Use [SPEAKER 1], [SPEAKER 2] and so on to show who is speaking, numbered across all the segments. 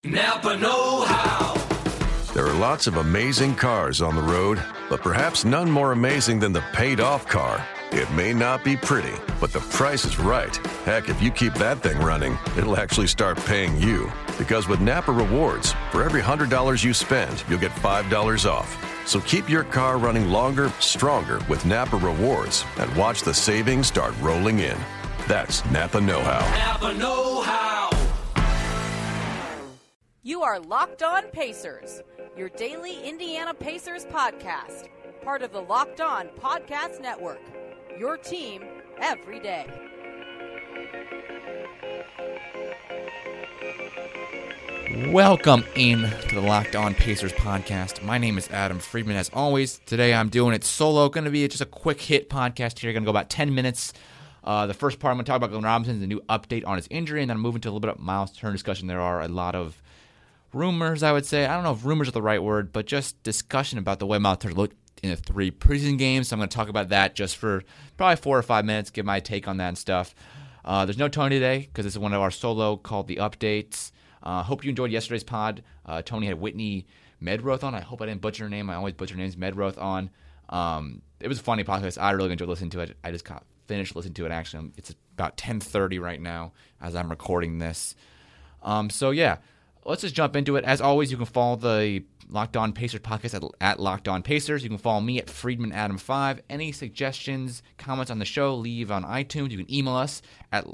[SPEAKER 1] Napa know-how.
[SPEAKER 2] There are lots of amazing cars on the road, but perhaps none more amazing than the paid-off car. It may not be pretty, but the price is right. Heck, if you keep that thing running, it'll actually start paying you. Because with Napa Rewards, for every $100 you spend, you'll get $5 off. So keep your car running longer, stronger with Napa Rewards and watch the savings start rolling in. That's Napa know-how.
[SPEAKER 1] Napa know-how.
[SPEAKER 3] You are Locked On Pacers, your daily Indiana Pacers podcast, part of the Locked On Podcast Network, your team every day.
[SPEAKER 4] Welcome in to the Locked On Pacers podcast. My name is Adam Friedman. As always, today I'm doing it solo. Going to be just a quick hit podcast here. Going to go about 10 minutes. The first part, I'm going to talk about Glenn Robinson, the new update on his injury, and then I'm moving to a little bit of Miles Turner discussion. There are a lot of rumors, I would say. I don't know if rumors are the right word, but just discussion about the way Miles Turner looked in the 3 preseason games. So I'm going to talk about that just for probably 4 or 5 minutes, give my take on that and stuff. There's no Tony today because this is one of our solo called The Updates. Hope you enjoyed yesterday's pod. Tony had Whitney Medroth on. I hope I didn't butcher her name. I always butcher names. Medroth on. It was a funny podcast. I really enjoyed listening to it. I just finished listening to it, actually. It's about 10:30 right now as I'm recording this. So, yeah. Let's just jump into it. As always, you can follow the Locked On Pacers podcast at Locked On Pacers. You can follow me at FriedmanAdam5. Any suggestions, comments on the show, leave on iTunes. You can email us at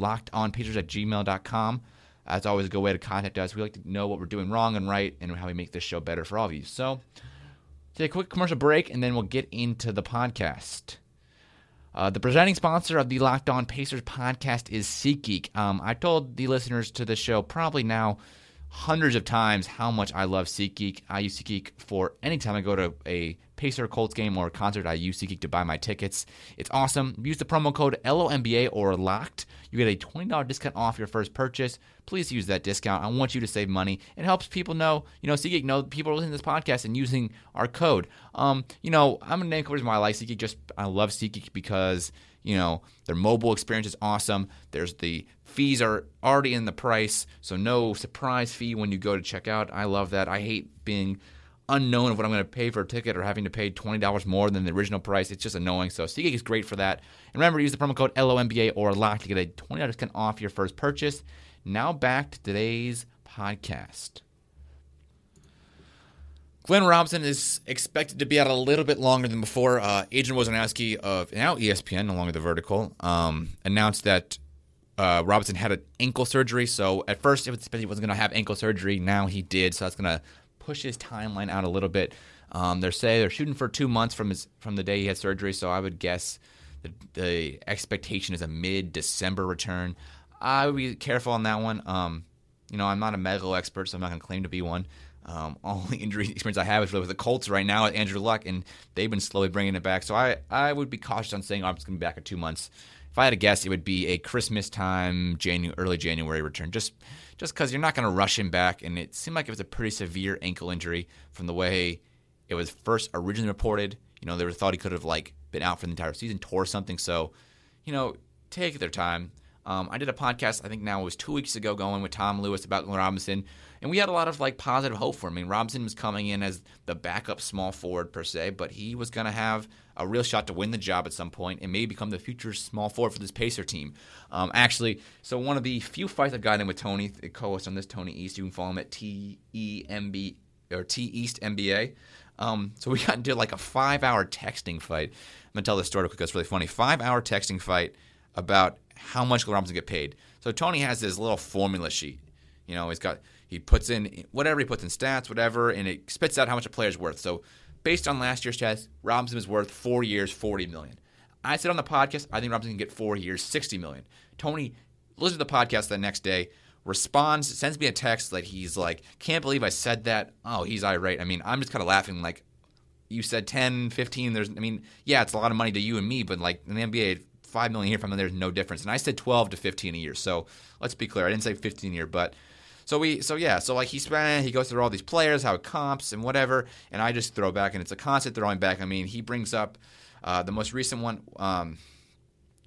[SPEAKER 4] lockedonpacers@gmail.com. That's always a good way to contact us. We like to know what we're doing wrong and right and how we make this show better for all of you. So, take a quick commercial break, and then we'll get into the podcast. The presenting sponsor of the Locked On Pacers podcast is SeatGeek. I told the listeners to the show probably now hundreds of times how much I love SeatGeek. I use SeatGeek for any time I go to a Pacer Colts game or a concert. I use SeatGeek to buy my tickets. It's awesome. Use the promo code LONBA or LOCKED. You get a $20 discount off your first purchase. Please use that discount. I want you to save money. It helps people know, SeatGeek know people are listening to this podcast and using our code. I'm going to name covers why I like SeatGeek. I love SeatGeek because their mobile experience is awesome. There's the fees are already in the price, so no surprise fee when you go to check out. I love that. I hate being unknown of what I'm going to pay for a ticket or having to pay $20 more than the original price. It's just annoying. So SeatGeek is great for that. And remember, use the promo code LONBA or LOCK to get a $20 discount off your first purchase. Now back to today's podcast. Glenn Robinson is expected to be out a little bit longer than before. Adrian Wojnarowski of now ESPN, no longer The Vertical, announced that Robinson had an ankle surgery. So at first it was expected he wasn't going to have ankle surgery. Now he did, so that's going to push his timeline out a little bit. They're shooting for 2 months from the day he had surgery. So I would guess the expectation is a mid-December return. I would be careful on that one. I'm not a medical expert, so I'm not going to claim to be one. All the injury experience I have is really with the Colts right now with Andrew Luck, and they've been slowly bringing it back. So I would be cautious on saying I'm just going to be back in 2 months. If I had to guess, it would be a Christmas time, early January return, just because you're not going to rush him back. And it seemed like it was a pretty severe ankle injury from the way it was first originally reported. They thought he could have been out for the entire season, tore something. So, take their time. I did a podcast, I think now it was 2 weeks ago, going with Tom Lewis about Glenn Robinson, and we had a lot of positive hope for him. I mean, Robinson was coming in as the backup small forward per se, but he was going to have a real shot to win the job at some point and maybe become the future small forward for this Pacer team. So one of the few fights I've gotten in with Tony, the co-host on this, Tony East, you can follow him at TEMB or T East NBA. So we got into a 5-hour texting fight. I'm going to tell this story quick. It's really funny. 5-hour texting fight about how much Glenn Robinson get paid. So Tony has this little formula sheet. He puts in whatever he puts in stats, whatever, and it spits out how much a player's worth. So based on last year's stats, Robinson is worth 4 years, $40 million. I said on the podcast, I think Robinson can get 4 years, $60 million. Tony listens to the podcast the next day, responds, sends me a text he's can't believe I said that. Oh, he's irate. I mean, I'm just kind of laughing you said 10, 15. It's a lot of money to you and me, but in the NBA, $5 million here from there's no difference. And I said 12 to 15 a year. So let's be clear. I didn't say 15 a year, but he goes through all these players, how it comps and whatever, and I just throw back, and it's a constant throwing back. I mean, he brings up the most recent one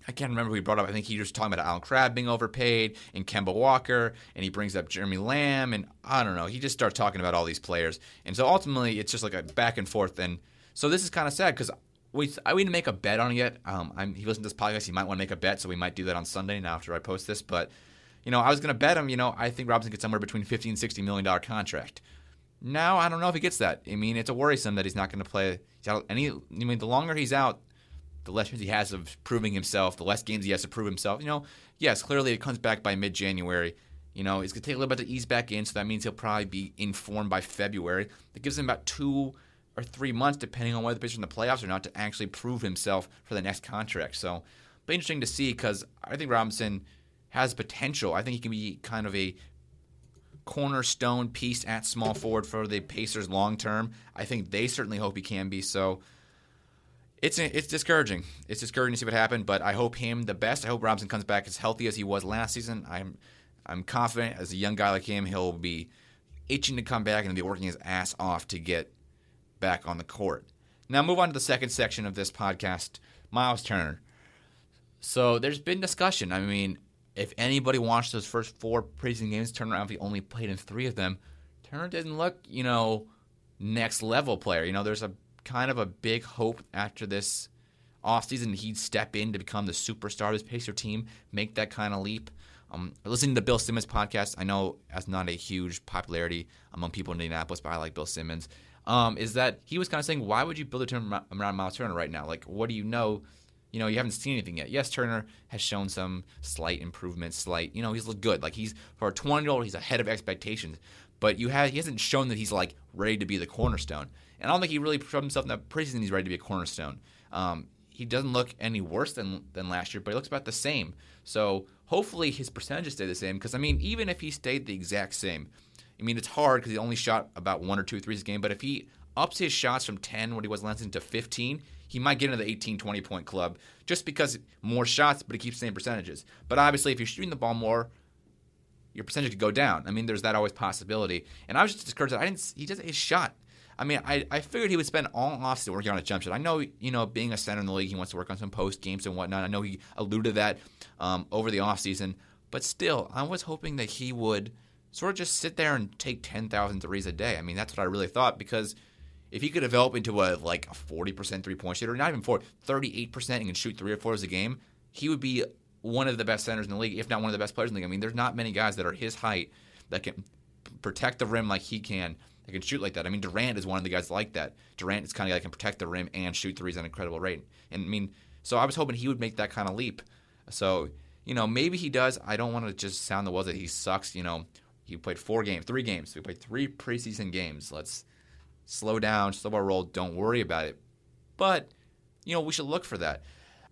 [SPEAKER 4] I can't remember who he brought up. I think he was talking about Alan Crabb being overpaid and Kemba Walker, and he brings up Jeremy Lamb, and I don't know. He just starts talking about all these players. And so ultimately, it's just like a back and forth. And so this is kind of sad because we didn't make a bet on it yet. He listened to this podcast. He might want to make a bet, so we might do that on Sunday now after I post this. But, I was going to bet him, I think Robinson gets somewhere between $50 and $60 million contract. Now, I don't know if he gets that. I mean, it's a worrisome that he's not going to play. The longer he's out, the less chance he has of proving himself, the less games he has to prove himself. Yes, clearly it comes back by mid-January. He's going to take a little bit to ease back in, so that means he'll probably be in form by February. That gives him about 2 or 3 months, depending on whether the pitcher's in the playoffs or not, to actually prove himself for the next contract. So it'll be interesting to see because I think Robinson has potential. I think he can be kind of a cornerstone piece at small forward for the Pacers long term. I think they certainly hope he can be. So it's discouraging. It's discouraging to see what happened, but I hope him the best. I hope Robinson comes back as healthy as he was last season. I'm confident as a young guy like him, he'll be itching to come back and be working his ass off to get back on the court. Now move on to the second section of this podcast, Miles Turner. So there's been discussion. I mean, if anybody watched those first 4 preseason games, Turner obviously only played in 3 of them. Turner didn't look, next level player. There's a kind of a big hope after this offseason he'd step in to become the superstar of this Pacer team, make that kind of leap. Listening to the Bill Simmons podcast, I know that's not a huge popularity among people in Indianapolis, but I like Bill Simmons, is that he was kind of saying, why would you build a team around Miles Turner right now? Like, what do you know? You haven't seen anything yet. Yes, Turner has shown some slight improvements, he's looked good. Like, for a 20-year-old, he's ahead of expectations. But he hasn't shown that he's, ready to be the cornerstone. And I don't think he really proved himself in that preseason he's ready to be a cornerstone. He doesn't look any worse than last year, but he looks about the same. So hopefully his percentages stay the same because, even if he stayed the exact same, it's hard because he only shot about 1 or 2 threes a game. But if he ups his shots from 10, what he was last season, to 15, he might get into the 18, 20-point club just because more shots, but he keeps the same percentages. But obviously, if you're shooting the ball more, your percentage could go down. There's that always possibility. And I was just discouraged that he does his shot. I figured he would spend all offseason working on a jump shot. I know, being a center in the league, he wants to work on some post games and whatnot. I know he alluded to that over the offseason. But still, I was hoping that he would sort of just sit there and take 10,000 threes a day. That's what I really thought because if he could develop into a 40% three-point shooter, not even 38% and can shoot 3 or 4 a game, he would be one of the best centers in the league, if not one of the best players in the league. There's not many guys that are his height that can protect the rim like he can. That can shoot like that. Durant is one of the guys like that. Durant is kind of guy that can protect the rim and shoot threes at an incredible rate. And so I was hoping he would make that kind of leap. So, maybe he does. I don't want to just sound the walls that he sucks. He played 3 games. We played 3 preseason games. Let's slow down, slow our roll. Don't worry about it. But, we should look for that.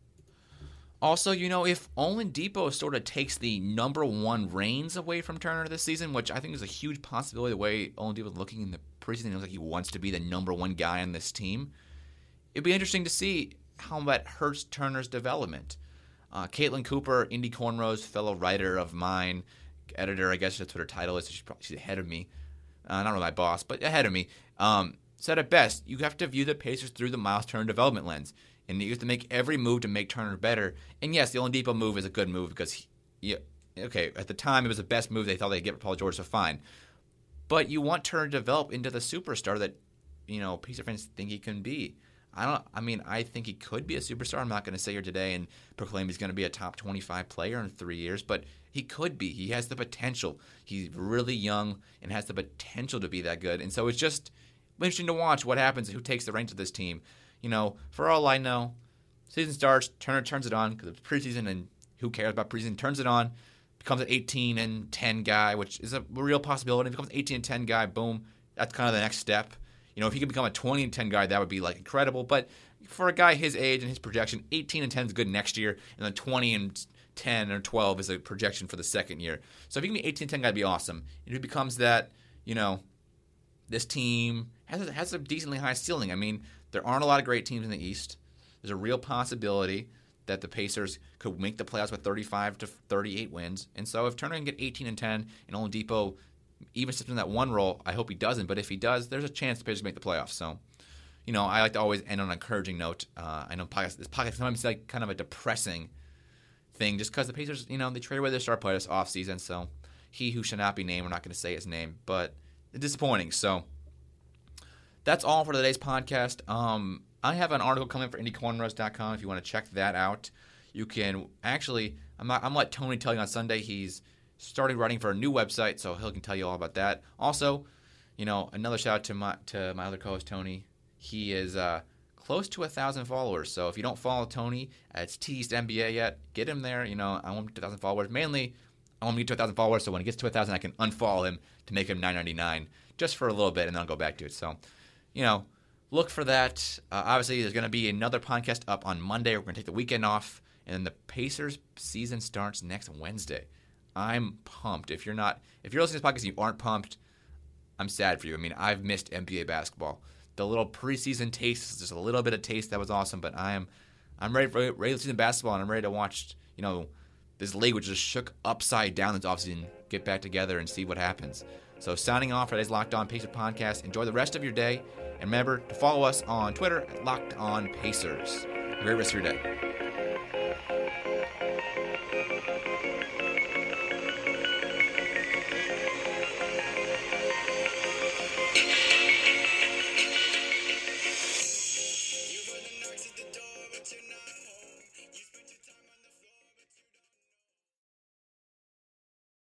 [SPEAKER 4] Also, if Oladipo sort of takes the number 1 reins away from Turner this season, which I think is a huge possibility the way Oladipo is looking in the preseason, it looks like he wants to be the number 1 guy on this team. It'd be interesting to see how that hurts Turner's development. Caitlin Cooper, Indy Cornrows, fellow writer of mine, editor, I guess that's what her title is. She's ahead of me. Not really my boss, but ahead of me. Said it best, you have to view the Pacers through the Miles Turner development lens. And you have to make every move to make Turner better. And yes, the Oladipo move is a good move because, at the time it was the best move they thought they'd get for Paul George, so fine. But you want Turner to develop into the superstar that, Pacer fans think he can be. I think he could be a superstar. I'm not going to sit here today and proclaim he's going to be a top 25 player in 3 years, but he could be. He has the potential. He's really young and has the potential to be that good. And so it's just interesting to watch what happens, who takes the reins of this team. For all I know, season starts, Turner turns it on because it's preseason, and who cares about preseason? Turns it on, becomes an 18-10 guy, which is a real possibility. If he becomes an 18-10 guy, boom, that's kind of the next step. If he could become a 20-10 guy, that would be incredible. But for a guy his age and his projection, 18-10 is good next year, and then 20-10 or 12 is a projection for the second year. So if he can be 18-10 guy, that'd be awesome. And if he becomes that, this team has a decently high ceiling. There aren't a lot of great teams in the East. There's a real possibility that the Pacers could make the playoffs with 35 to 38 wins. And so if Turner can get 18-10 and Oladipo even steps in that 1 role, I hope he doesn't. But if he does, there's a chance the Pacers make the playoffs. So, I like to always end on an encouraging note. I know this podcast sometimes is kind of a depressing thing just because the Pacers, they traded away their star player this offseason. So he who shall not be named, we're not going to say his name, but it's disappointing. So that's all for today's podcast. I have an article coming for IndyCornrows.com if you want to check that out. You can actually, I'm going to let Tony tell you on Sunday. He's starting writing for a new website, so he can tell you all about that. Also, another shout out to my other co-host, Tony. He is close to 1,000 followers. So if you don't follow Tony at Teased NBA yet, get him there. I want him to 1,000 followers. Mainly, I want him to get to 1,000 followers, so when he gets to 1,000, I can unfollow him to make him $9.99 just for a little bit, and then I'll go back to it. So, look for that. Obviously, there's going to be another podcast up on Monday. We're going to take the weekend off, and then the Pacers season starts next Wednesday. I'm pumped. If you're listening to this podcast and you aren't pumped, I'm sad for you. I mean, I've missed NBA basketball. The little preseason taste, just a little bit of taste, that was awesome. But I'm ready for regular season basketball, and I'm ready to watch, this league which just shook upside down this offseason, get back together and see what happens. So signing off for today's Locked On Pacers podcast. Enjoy the rest of your day, and remember to follow us on Twitter at Locked On Pacers. Have a great rest of your day.